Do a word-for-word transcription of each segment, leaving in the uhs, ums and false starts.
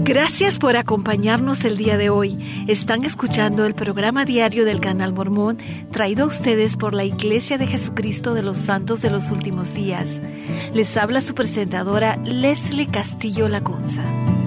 Gracias por acompañarnos el día de hoy. Están escuchando el programa diario del Canal Mormón, traído a ustedes por la Iglesia de Jesucristo de los Santos de los Últimos Días. Les habla su presentadora Leslie Castillo Lacunza.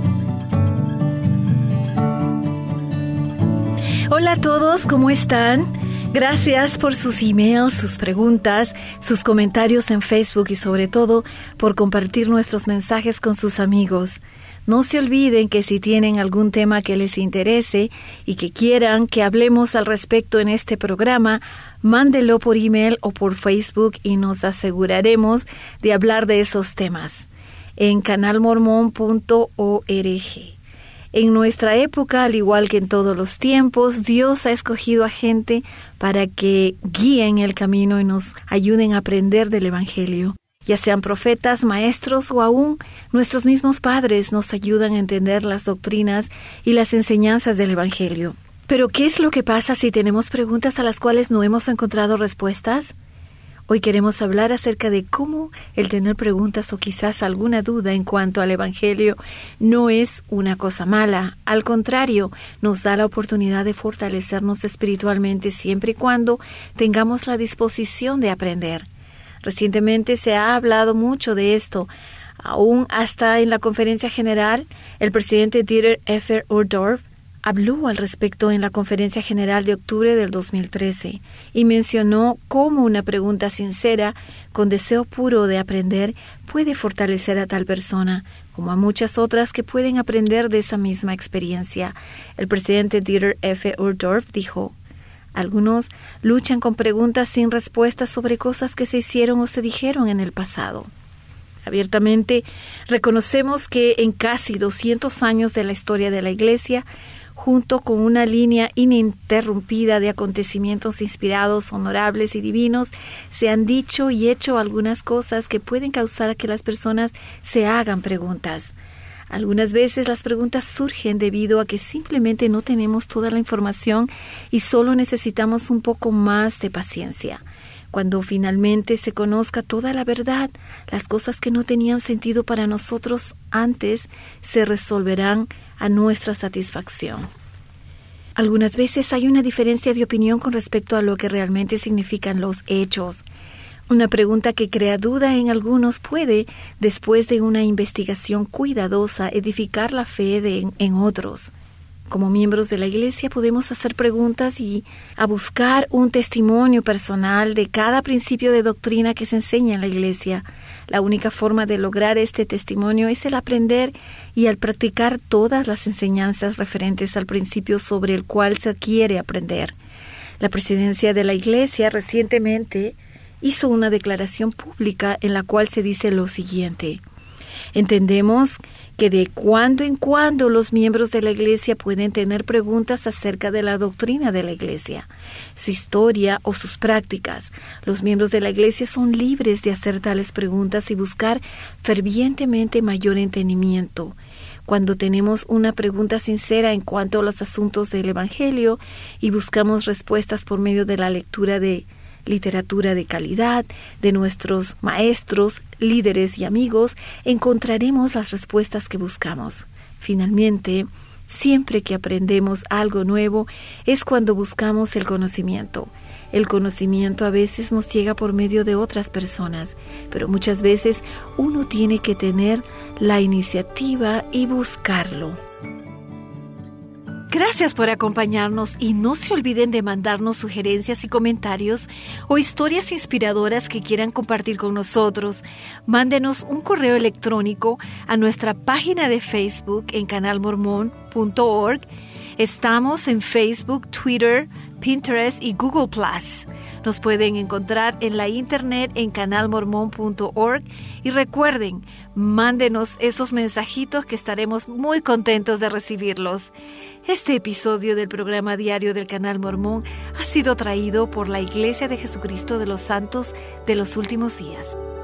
Hola a todos, ¿cómo están? Gracias por sus emails, sus preguntas, sus comentarios en Facebook y sobre todo por compartir nuestros mensajes con sus amigos. No se olviden que si tienen algún tema que les interese y que quieran que hablemos al respecto en este programa, mándelo por email o por Facebook y nos aseguraremos de hablar de esos temas en canal mormón punto org. En nuestra época, al igual que en todos los tiempos, Dios ha escogido a gente para que guíen el camino y nos ayuden a aprender del Evangelio. Ya sean profetas, maestros o aún nuestros mismos padres nos ayudan a entender las doctrinas y las enseñanzas del Evangelio. Pero, ¿qué es lo que pasa si tenemos preguntas a las cuales no hemos encontrado respuestas? Hoy queremos hablar acerca de cómo el tener preguntas o quizás alguna duda en cuanto al Evangelio no es una cosa mala. Al contrario, nos da la oportunidad de fortalecernos espiritualmente siempre y cuando tengamos la disposición de aprender. Recientemente se ha hablado mucho de esto. Aún hasta en la conferencia general, el presidente Dieter F. Uchtdorf habló al respecto en la conferencia general de octubre del dos mil trece y mencionó cómo una pregunta sincera, con deseo puro de aprender, puede fortalecer a tal persona, como a muchas otras que pueden aprender de esa misma experiencia. El presidente Dieter F. Uchtdorf dijo: algunos luchan con preguntas sin respuestas sobre cosas que se hicieron o se dijeron en el pasado. Abiertamente reconocemos que en casi doscientos años de la historia de la Iglesia, junto con una línea ininterrumpida de acontecimientos inspirados, honorables y divinos, se han dicho y hecho algunas cosas que pueden causar que las personas se hagan preguntas. Algunas veces las preguntas surgen debido a que simplemente no tenemos toda la información y solo necesitamos un poco más de paciencia. Cuando finalmente se conozca toda la verdad, las cosas que no tenían sentido para nosotros antes se resolverán a nuestra satisfacción. Algunas veces hay una diferencia de opinión con respecto a lo que realmente significan los hechos. Una pregunta que crea duda en algunos puede, después de una investigación cuidadosa, edificar la fe de, en otros. Como miembros de la Iglesia podemos hacer preguntas y a buscar un testimonio personal de cada principio de doctrina que se enseña en la Iglesia. La única forma de lograr este testimonio es el aprender y al practicar todas las enseñanzas referentes al principio sobre el cual se quiere aprender. La presidencia de la Iglesia recientemente hizo una declaración pública en la cual se dice lo siguiente: entendemos que de cuando en cuando los miembros de la Iglesia pueden tener preguntas acerca de la doctrina de la Iglesia, su historia o sus prácticas. Los miembros de la Iglesia son libres de hacer tales preguntas y buscar fervientemente mayor entendimiento. Cuando tenemos una pregunta sincera en cuanto a los asuntos del Evangelio y buscamos respuestas por medio de la lectura de literatura de calidad, de nuestros maestros, líderes y amigos, encontraremos las respuestas que buscamos. Finalmente, siempre que aprendemos algo nuevo es cuando buscamos el conocimiento. El conocimiento a veces nos llega por medio de otras personas, pero muchas veces uno tiene que tener la iniciativa y buscarlo. Gracias por acompañarnos y no se olviden de mandarnos sugerencias y comentarios o historias inspiradoras que quieran compartir con nosotros. Mándenos un correo electrónico a nuestra página de Facebook en canal mormón punto org. Estamos en Facebook, Twitter, Pinterest y Google plus. Nos pueden encontrar en la internet en canal mormón punto org y recuerden, mándenos esos mensajitos que estaremos muy contentos de recibirlos. Este episodio del programa diario del Canal Mormón ha sido traído por la Iglesia de Jesucristo de los Santos de los Últimos Días.